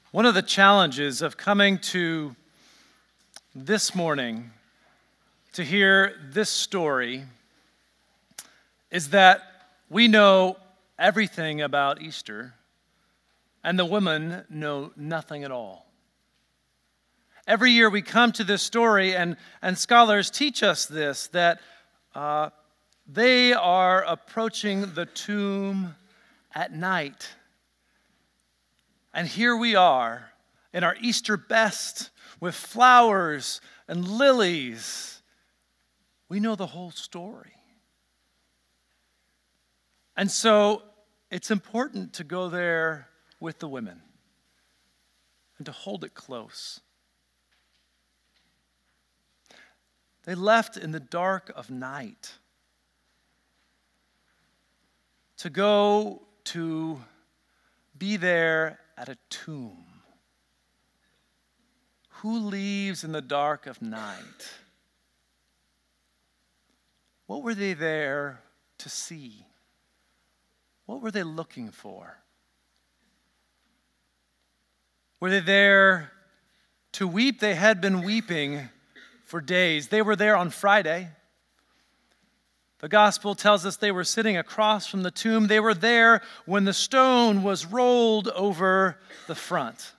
One of the challenges of coming to this morning to hear this story is that we know everything about Easter, and the women know nothing at all. Every year we come to this story, and scholars teach us this, that they are approaching the tomb at night. And here we are in our Easter best with flowers and lilies. We know the whole story. And so it's important to go there with the women and to hold it close. They left in the dark of night to go to be there at a tomb. Who leaves in the dark of night? What were they there to see? What were they looking for? Were they there to weep? They had been weeping for days. They were there on Friday. The gospel tells us they were sitting across from the tomb. They were there when the stone was rolled over the front.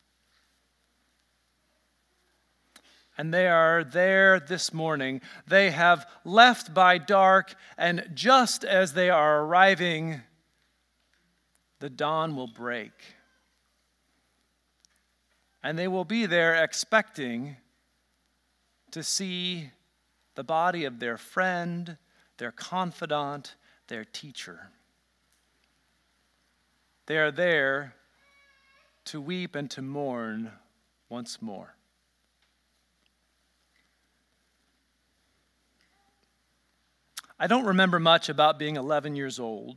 And they are there this morning. They have left by dark, and just as they are arriving, the dawn will break. And they will be there expecting to see the body of their friend, their confidant, their teacher. They are there to weep and to mourn once more. I don't remember much about being 11 years old,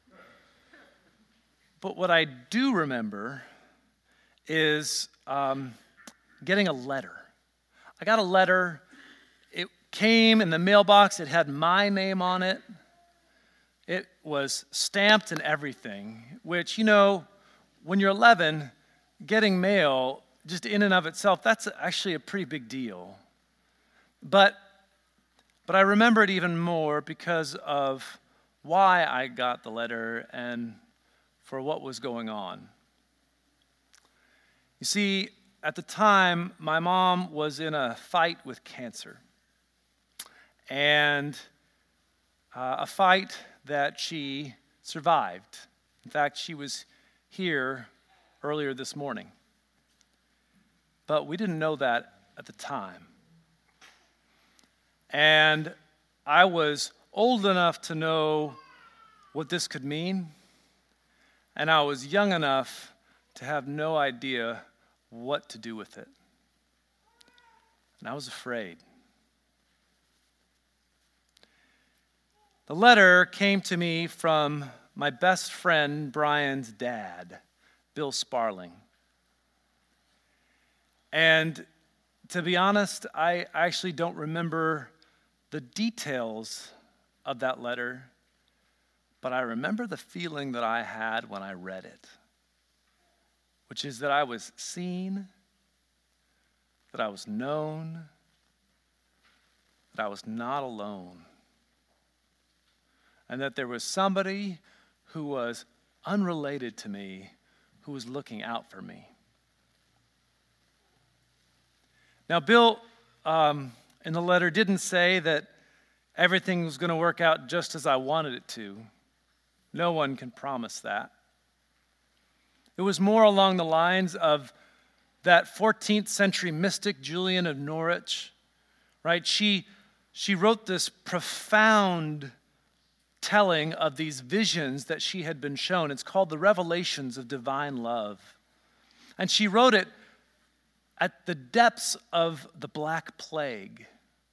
but what I do remember is getting a letter. I got a letter. It came in the mailbox. It had my name on it. It was stamped and everything, which, when you're 11, getting mail just in and of itself, that's actually a pretty big deal. But I remember it even more because of why I got the letter and for what was going on. You see, at the time, my mom was in a fight with cancer. And a fight that she survived. In fact, she was here earlier this morning. But we didn't know that at the time. And I was old enough to know what this could mean. And I was young enough to have no idea what to do with it. And I was afraid. The letter came to me from my best friend Brian's dad, Bill Sparling. And to be honest, I actually don't remember the details of that letter, but I remember the feeling that I had when I read it, which is that I was seen, that I was known, that I was not alone, and that there was somebody who was unrelated to me who was looking out for me. Now, Bill, in the letter, didn't say that everything was going to work out just as I wanted it to. No one can promise that. It was more along the lines of that 14th century mystic Julian of Norwich, right? She wrote this profound telling of these visions that she had been shown. It's called The Revelations of Divine Love. And she wrote it at the depths of the Black Plague.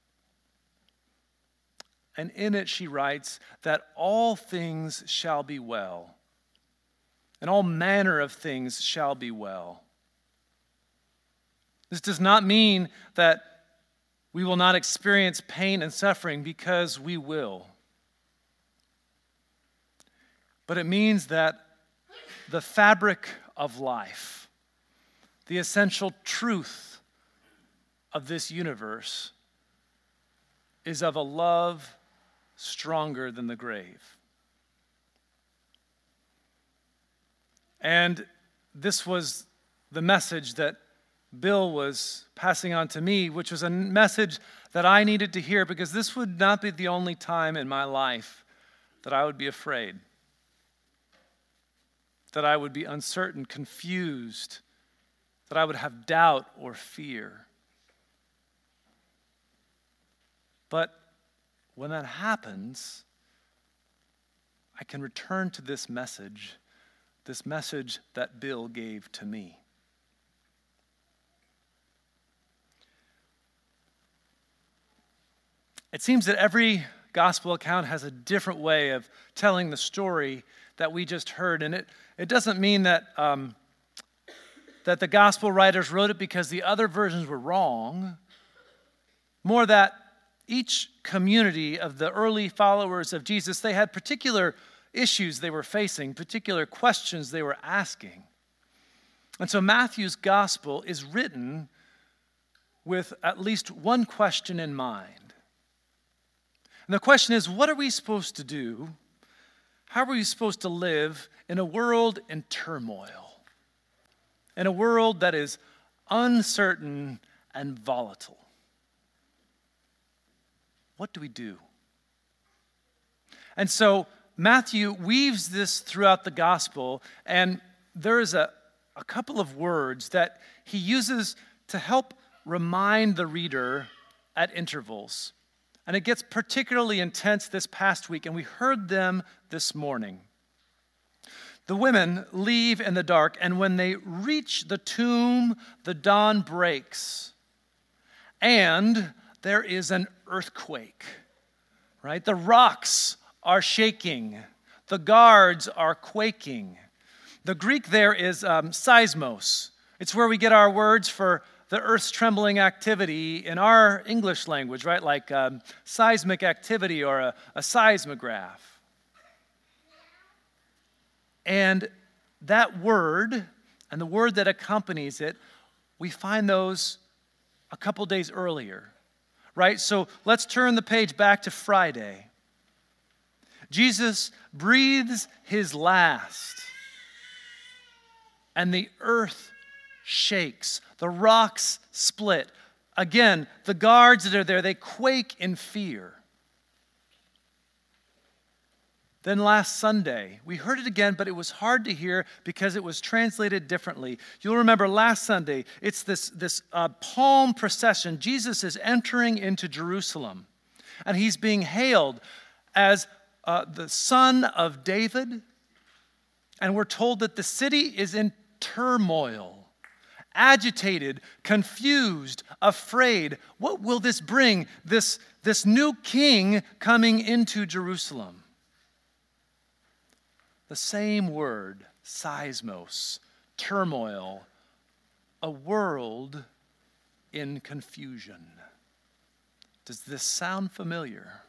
And in it she writes that all things shall be well, and all manner of things shall be well. This does not mean that we will not experience pain and suffering, because we will. But it means that the fabric of life, the essential truth of this universe is of a love stronger than the grave. And this was the message that Bill was passing on to me, which was a message that I needed to hear, because this would not be the only time in my life that I would be afraid, that I would be uncertain, confused, that I would have doubt or fear. But when that happens, I can return to this message that Bill gave to me. It seems that every gospel account has a different way of telling the story that we just heard, and it doesn't mean that that the gospel writers wrote it because the other versions were wrong. More that each community of the early followers of Jesus, they had particular issues they were facing, particular questions they were asking. And so Matthew's gospel is written with at least one question in mind. And the question is, what are we supposed to do? How are we supposed to live in a world in turmoil? In a world that is uncertain and volatile? What do we do? And so Matthew weaves this throughout the gospel, and there is a couple of words that he uses to help remind the reader at intervals. And it gets particularly intense this past week, and we heard them this morning. The women leave in the dark, and when they reach the tomb, the dawn breaks, and there is an earthquake, right? The rocks are shaking. The guards are quaking. The Greek there is seismos. It's where we get our words for the earth's trembling activity in our English language, right? Like seismic activity or a seismograph. And that word and the word that accompanies it, we find those a couple days earlier, right? So let's turn the page back to Friday. Jesus breathes his last, and the earth shakes. The rocks split. Again, the guards that are there, they quake in fear. Then last Sunday, we heard it again, but it was hard to hear because it was translated differently. You'll remember last Sunday, it's this palm procession. Jesus is entering into Jerusalem, and he's being hailed as the son of David. And we're told that the city is in turmoil, agitated, confused, afraid. What will this bring? This new king coming into Jerusalem. The same word, seismos, turmoil, a world in confusion. Does this sound familiar?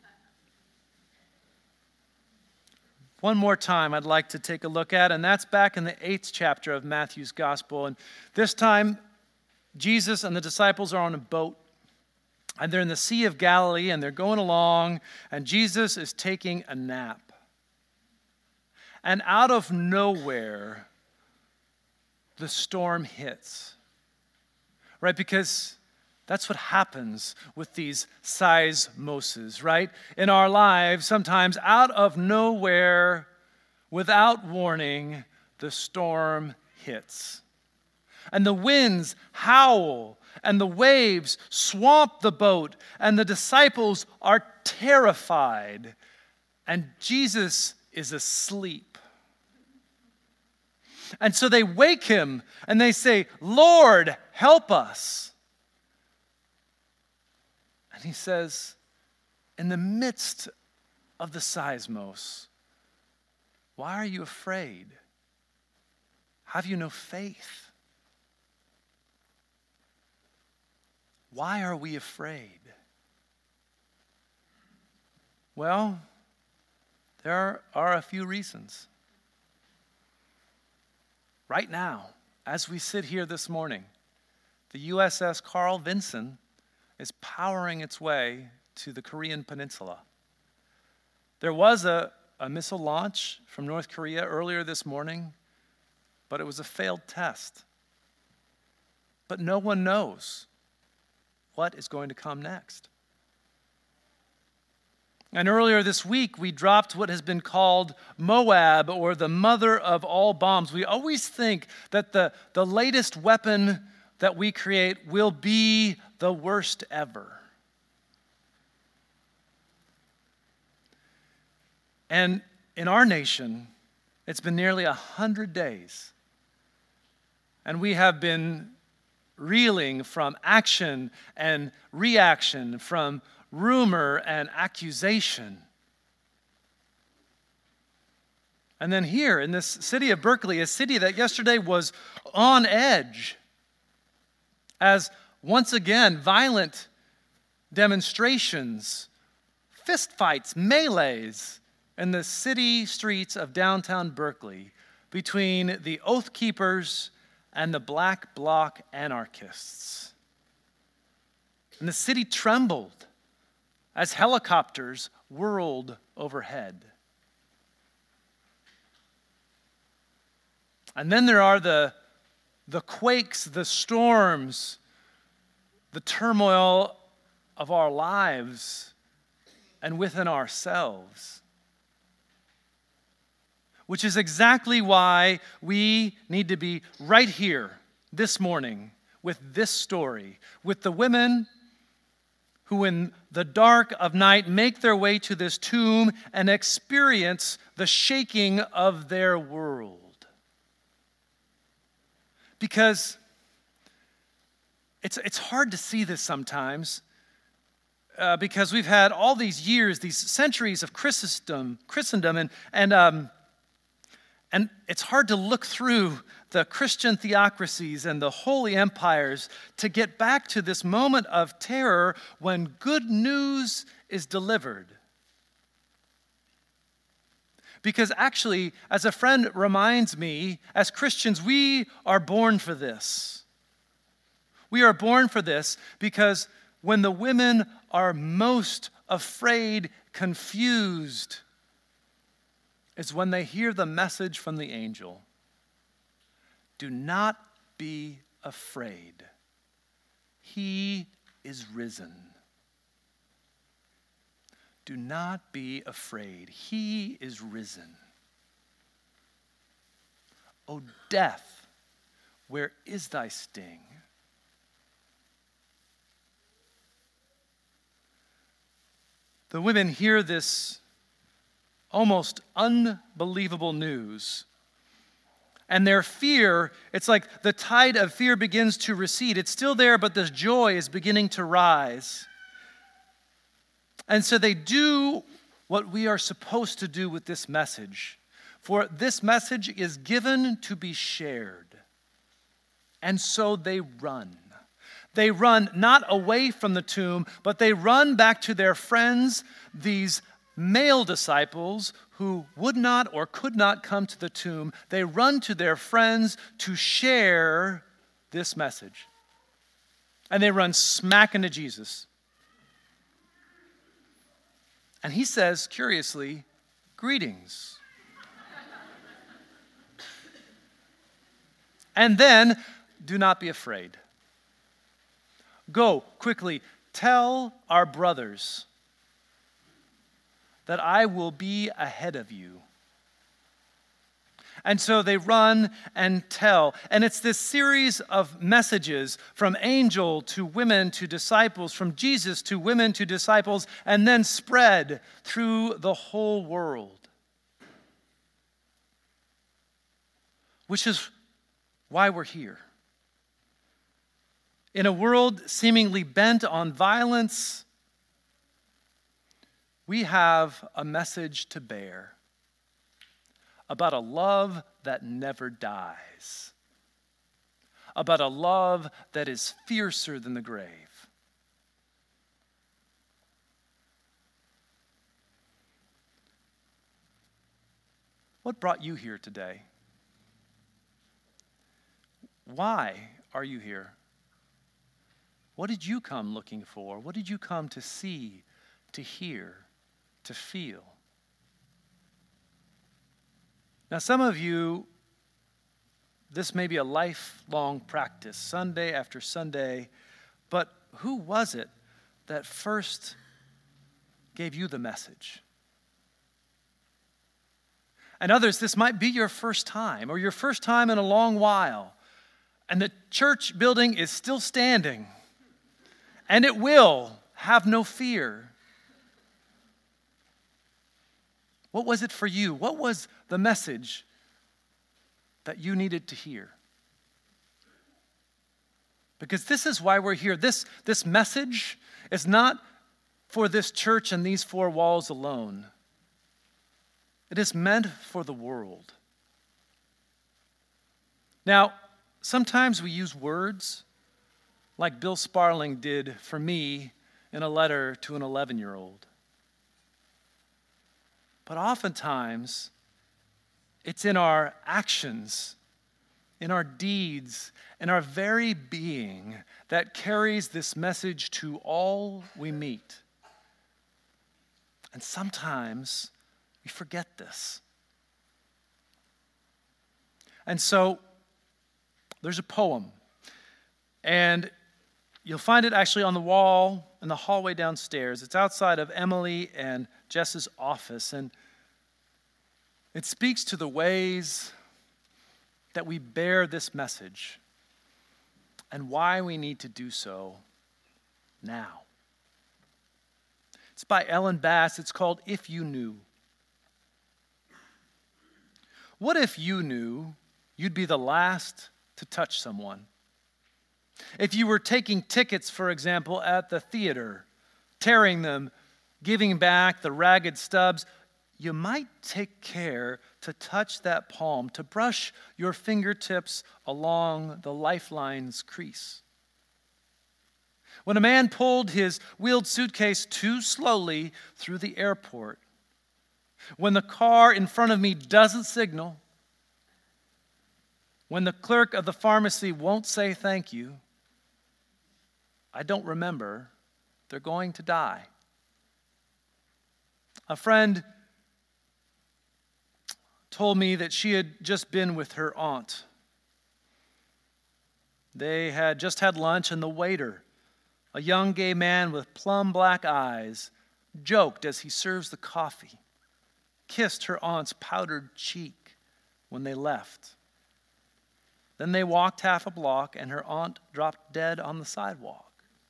One more time I'd like to take a look at, and that's back in the 8th chapter of Matthew's gospel. And this time, Jesus and the disciples are on a boat, and they're in the Sea of Galilee, and they're going along, and Jesus is taking a nap. And out of nowhere, the storm hits, right? Because that's what happens with these seismoses, right? In our lives, sometimes out of nowhere, without warning, the storm hits. And the winds howl, and the waves swamp the boat, and the disciples are terrified, and Jesus is asleep. And so they wake him, and they say, "Lord, help us." And he says, in the midst of the seismos, "Why are you afraid? Have you no faith?" Why are we afraid? Well, there are a few reasons. Right now, as we sit here this morning, the USS Carl Vinson is powering its way to the Korean peninsula. There was a missile launch from North Korea earlier this morning, but it was a failed test. But no one knows what is going to come next. And earlier this week, we dropped what has been called Moab, or the mother of all bombs. We always think that the latest weapon that we create will be the worst ever. And in our nation, it's been nearly 100 days, and we have been reeling from action and reaction, from rumor and accusation. And then here in this city of Berkeley, a city that yesterday was on edge, as once again violent demonstrations, fistfights, melees in the city streets of downtown Berkeley between the Oath Keepers and the Black Bloc anarchists. And the city trembled as helicopters whirled overhead. And then there are the quakes, the storms, the turmoil of our lives and within ourselves. Which is exactly why we need to be right here this morning with this story, with the women who in the dark of night make their way to this tomb and experience the shaking of their world. Because it's hard to see this sometimes, because we've had all these years, these centuries of Christendom, and it's hard to look through the Christian theocracies and the holy empires to get back to this moment of terror when good news is delivered. Because actually, as a friend reminds me, as Christians, we are born for this. We are born for this because when the women are most afraid, confused, is when they hear the message from the angel. Do not be afraid. He is risen. Do not be afraid. He is risen. O death, where is thy sting? The women hear this almost unbelievable news. And their fear, it's like the tide of fear begins to recede. It's still there, but this joy is beginning to rise. And so they do what we are supposed to do with this message. For this message is given to be shared. And so they run. They run not away from the tomb, but they run back to their friends, these male disciples who would not or could not come to the tomb. They run to their friends to share this message. And they run smack into Jesus. And he says, curiously, greetings. And then, do not be afraid. Go quickly, tell our brothers that I will be ahead of you. And so they run and tell. And it's this series of messages from angel to women to disciples, from Jesus to women to disciples, and then spread through the whole world. Which is why we're here. In a world seemingly bent on violence, we have a message to bear about a love that never dies, about a love that is fiercer than the grave. What brought you here today? Why are you here? What did you come looking for? What did you come to see, to hear, to feel? Now, some of you, this may be a lifelong practice, Sunday after Sunday, but who was it that first gave you the message? And others, this might be your first time or your first time in a long while, and the church building is still standing, and it will, have no fear. What was it for you? What was the message that you needed to hear? Because this is why we're here. This message is not for this church and these four walls alone. It is meant for the world. Now, sometimes we use words like Bill Sparling did for me in a letter to an 11-year-old. But oftentimes, it's in our actions, in our deeds, in our very being that carries this message to all we meet. And sometimes we forget this. And so there's a poem, and you'll find it actually on the wall in the hallway downstairs. It's outside of Emily and Jess's office, and it speaks to the ways that we bear this message and why we need to do so now. It's by Ellen Bass. It's called If You Knew. What if you knew you'd be the last to touch someone? If you were taking tickets, for example, at the theater, tearing them, giving back the ragged stubs, you might take care to touch that palm, to brush your fingertips along the lifeline's crease. When a man pulled his wheeled suitcase too slowly through the airport, when the car in front of me doesn't signal, when the clerk of the pharmacy won't say thank you, I don't remember they're going to die. A friend told me that she had just been with her aunt. They had just had lunch, and the waiter, a young gay man with plum black eyes, joked as he serves the coffee, kissed her aunt's powdered cheek when they left. Then they walked half a block, and her aunt dropped dead on the sidewalk.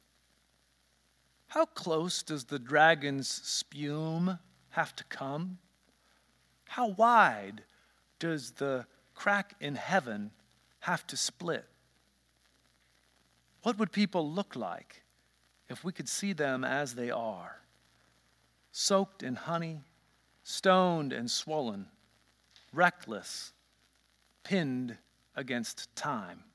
How close does the dragon's spume have to come? How wide does the crack in heaven have to split? What would people look like if we could see them as they are? Soaked in honey, stoned and swollen, reckless, pinned against time.